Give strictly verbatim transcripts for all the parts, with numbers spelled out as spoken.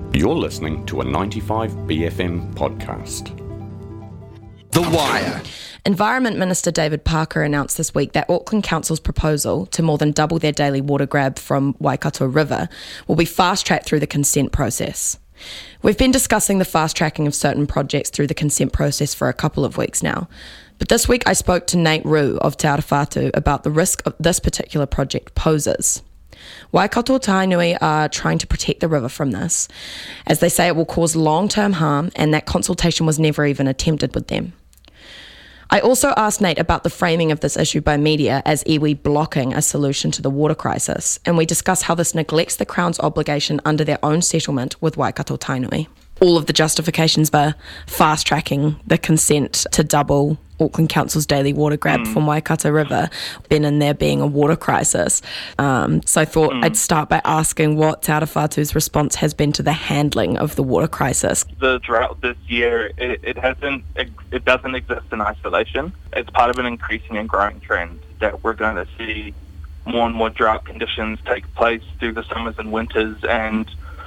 You're listening to a ninety-five B F M podcast. The Wire. Environment Minister David Parker announced this week that Auckland Council's proposal to more than double their daily water grab from Waikato River will be fast-tracked through the consent process. We've been discussing the fast-tracking of certain projects through the consent process for a couple of weeks now. But this week I spoke to Nate Rue of Te Arawhatu about the risk of this particular project poses. Waikato Tainui are trying to protect the river from this, as they say it will cause long-term harm and that consultation was never even attempted with them. I also asked Nate about the framing of this issue by media as iwi blocking a solution to the water crisis, and we discuss how this neglects the Crown's obligation under their own settlement with Waikato Tainui. All of the justifications for fast-tracking the consent to double Auckland Council's daily water grab mm. from Waikato River, been in there being a water crisis. Um, so I thought mm. I'd start by asking what Te Arawhatu's response has been to the handling of the water crisis. The drought this year, it, it hasn't, it, it doesn't exist in isolation. It's part of an increasing and growing trend that we're going to see more and more drought conditions take place through the summers and winters. And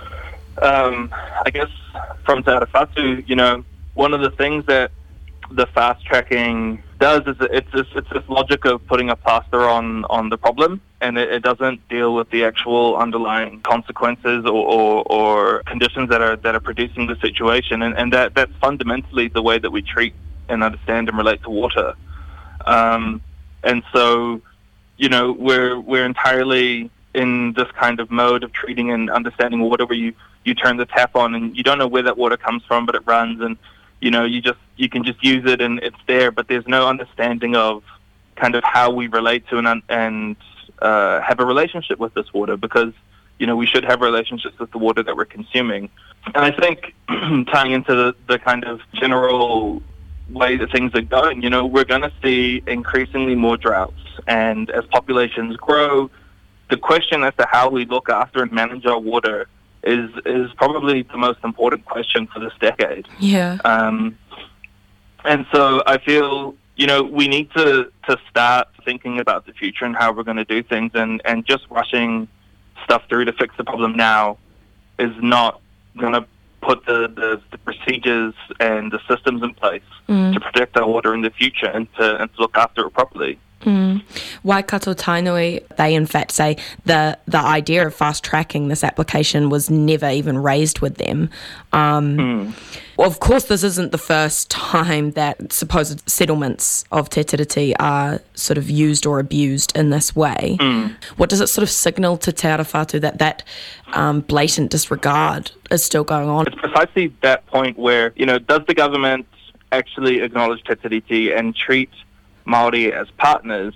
um, I guess from Te Arawhatu, you know, one of the things that the fast tracking does is it's this, it's this logic of putting a plaster on, on the problem, and it, it doesn't deal with the actual underlying consequences or, or, or conditions that are that are producing the situation, and, and that that's fundamentally the way that we treat and understand and relate to water. Um, and so, you know, we're we're entirely in this kind of mode of treating and understanding water, where you, you turn the tap on and you don't know where that water comes from, but it runs, and you know, you just you can just use it and it's there, but there's no understanding of kind of how we relate to and and uh, have a relationship with this water, because, you know, we should have relationships with the water that we're consuming. And I think tying into the, the kind of general way that things are going, you know, we're going to see increasingly more droughts. And as populations grow, the question as to how we look after and manage our water is is probably the most important question for this decade. Yeah. Um, and so I feel, you know, we need to, to start thinking about the future and how we're going to do things, and, and just rushing stuff through to fix the problem now is not going to put the, the, the procedures and the systems in place mm. to protect our water in the future and to, and to look after it properly. Mm. Waikato Tainui, they in fact say the the idea of fast-tracking this application was never even raised with them. Um, mm. Well, of course, this isn't the first time that supposed settlements of Te Tiriti are sort of used or abused in this way. Mm. What does it sort of signal to Te Arawhatu that that um, blatant disregard is still going on? It's precisely that point where, you know, does the government actually acknowledge Te Tiriti and treat Māori as partners,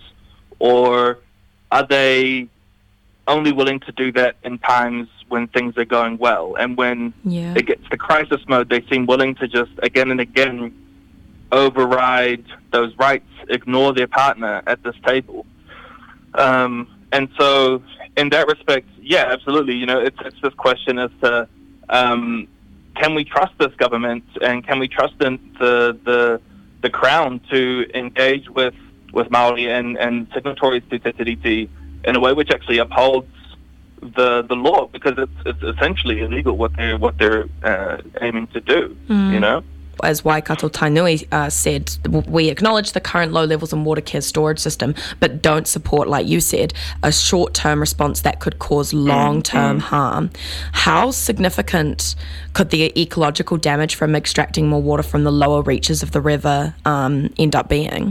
or are they only willing to do that in times when things are going well, and when yeah. it gets to crisis mode, they seem willing to just again and again override those rights, ignore their partner at this table. Um, and so in that respect, yeah, absolutely, you know, it's, it's this question as to um, can we trust this government, and can we trust the the, the the Crown to engage with, with Māori and, and signatories to Te Tiriti in a way which actually upholds the the law, because it's it's essentially illegal what they're what they're uh, aiming to do. Mm. You know. As Waikato Tainui uh, said, we acknowledge the current low levels in water care storage system, but don't support, like you said, a short-term response that could cause long-term mm, mm. harm. How significant could the ecological damage from extracting more water from the lower reaches of the river um, end up being?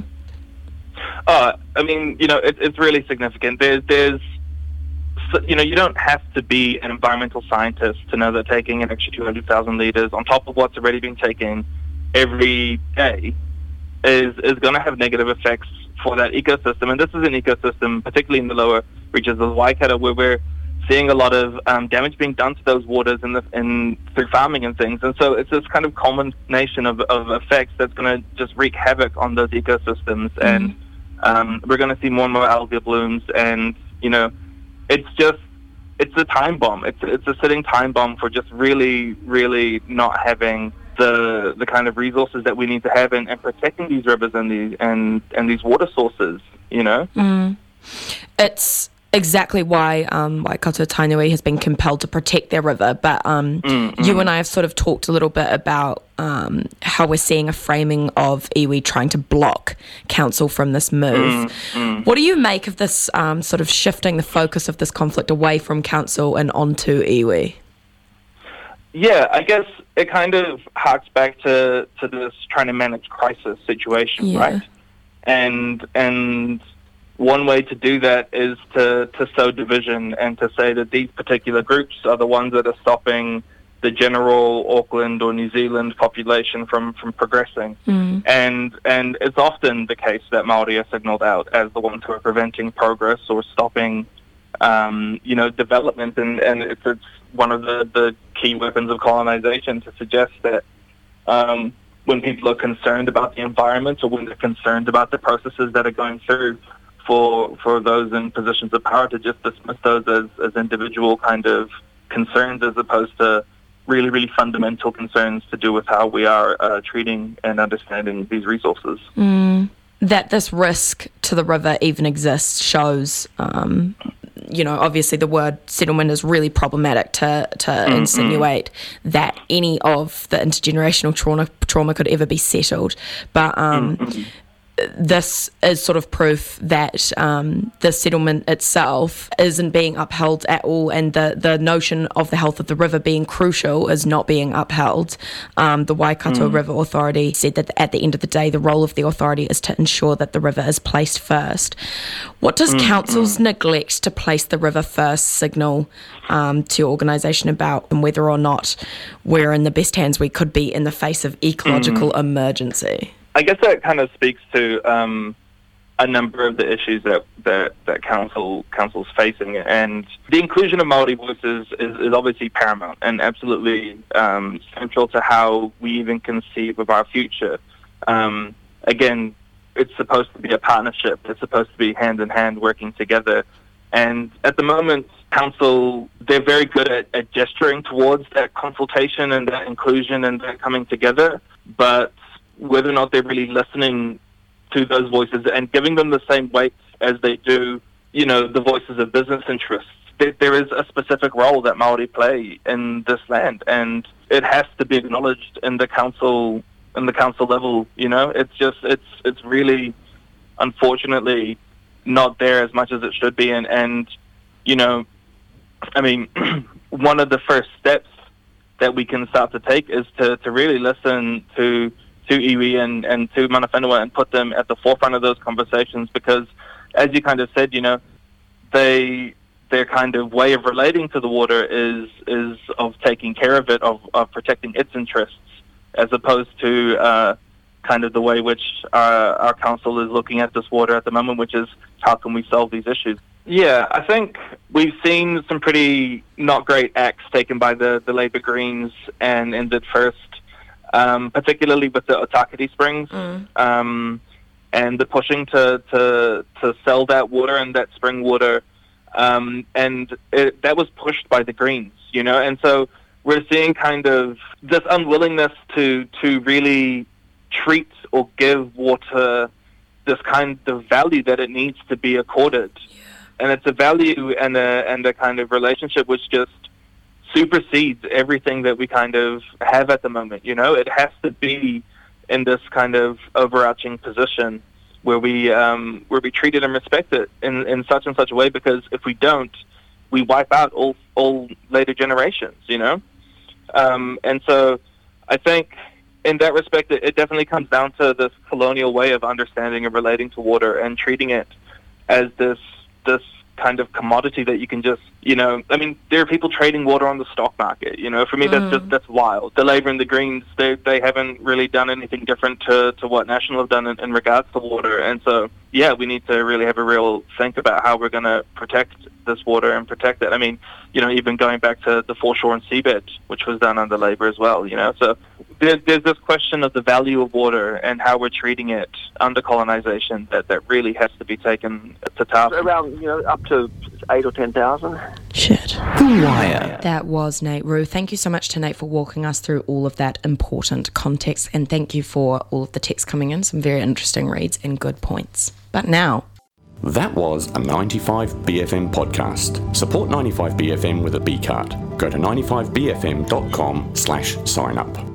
Uh, I mean, you know, it, it's really significant. There's, there's, you know, you don't have to be an environmental scientist to know that taking an extra two hundred thousand litres on top of what's already been taken every day is is going to have negative effects for that ecosystem. And this is an ecosystem, particularly in the lower reaches of the Waikato, where we're seeing a lot of um, damage being done to those waters in the, in, through farming and things. And so it's this kind of combination of, of effects that's going to just wreak havoc on those ecosystems. Mm-hmm. And um, we're going to see more and more algae blooms, and, you know, it's just, it's a time bomb. It's it's a sitting time bomb for just really, really not having the the kind of resources that we need to have, and, and protecting these rivers and these and, and these water sources, you know? Mm. It's exactly why um, Waikato Tainui has been compelled to protect their river. But um, mm-hmm. you and I have sort of talked a little bit about um, how we're seeing a framing of iwi trying to block council from this move. Mm-hmm. What do you make of this um, sort of shifting the focus of this conflict away from council and onto iwi? Yeah, I guess it kind of harks back to, to this trying to manage crisis situation, yeah. right? And and one way to do that is to, to sow division and to say that these particular groups are the ones that are stopping the general Auckland or New Zealand population from, from progressing. Mm. And and it's often the case that Māori are signalled out as the ones who are preventing progress or stopping um, you know, development. And, and it's, it's one of the, the key weapons of colonisation to suggest that um, when people are concerned about the environment or when they're concerned about the processes that are going through, for for those in positions of power to just dismiss those as, as individual kind of concerns as opposed to really, really fundamental concerns to do with how we are uh, treating and understanding these resources. Mm. That this risk to the river even exists shows, um, you know, obviously the word settlement is really problematic to, to mm-hmm. insinuate that any of the intergenerational trauma, trauma could ever be settled. But um, mm-hmm. this is sort of proof that um, the settlement itself isn't being upheld at all, and the, the notion of the health of the river being crucial is not being upheld. Um, the Waikato mm. River Authority said that at the end of the day, the role of the authority is to ensure that the river is placed first. What does mm, council's mm. neglect to place the river first signal um, to your organisation about, and whether or not we're in the best hands we could be in the face of ecological mm. emergency? I guess that kind of speaks to um, a number of the issues that, that, that council council's facing, and the inclusion of Māori voices is, is obviously paramount and absolutely um, central to how we even conceive of our future. Um, again, it's supposed to be a partnership. It's supposed to be hand in hand working together. And at the moment, council, they're very good at, at gesturing towards that consultation and that inclusion and that coming together, but whether or not they're really listening to those voices and giving them the same weight as they do, you know, the voices of business interests. There, there is a specific role that Māori play in this land, and it has to be acknowledged in the council, in the council level. You know, it's just, it's, it's really, unfortunately, not there as much as it should be. And, and you know, I mean, one of the first steps that we can start to take is to, to really listen to to iwi and, and to mana whenua and put them at the forefront of those conversations, because as you kind of said, you know, they their kind of way of relating to the water is is of taking care of it, of, of protecting its interests, as opposed to uh, kind of the way which our, our council is looking at this water at the moment, which is how can we solve these issues. Yeah, I think we've seen some pretty not great acts taken by the, the Labour Greens and Ended First, Um, particularly with the Otakiti Springs, mm. um, and the pushing to, to to sell that water and that spring water, um, and it, that was pushed by the Greens, you know, and so we're seeing kind of this unwillingness to to really treat or give water this kind of value that it needs to be accorded, yeah. and it's a value and a and a kind of relationship which just supersedes everything that we kind of have at the moment. You know, it has to be in this kind of overarching position where we um, where we treat it and respect it in, in such and such a way, because if we don't, we wipe out all all later generations, you know? Um, and so I think in that respect, it, it definitely comes down to this colonial way of understanding and relating to water and treating it as this this kind of commodity that you can just, you know, I mean, there are people trading water on the stock market, you know, for me, mm. that's just, that's wild. The Labour and the Greens, they they haven't really done anything different to, to what National have done in, in regards to water. And so, yeah, we need to really have a real think about how we're going to protect this water and protect it. I mean, you know, even going back to the foreshore and seabed, which was done under Labour as well, you know, so there, there's this question of the value of water and how we're treating it under colonisation that, that really has to be taken to task. Around, you know, up to eight or ten thousand. Shit. The Wire. That was Nate Rue. Thank you so much to Nate for walking us through all of that important context, and thank you for all of the text coming in. Some very interesting reads and good points. But now, That was a ninety-five B F M podcast. Support ninety-five B F M with a B card. Go to ninety-five B F M dot com slash sign up.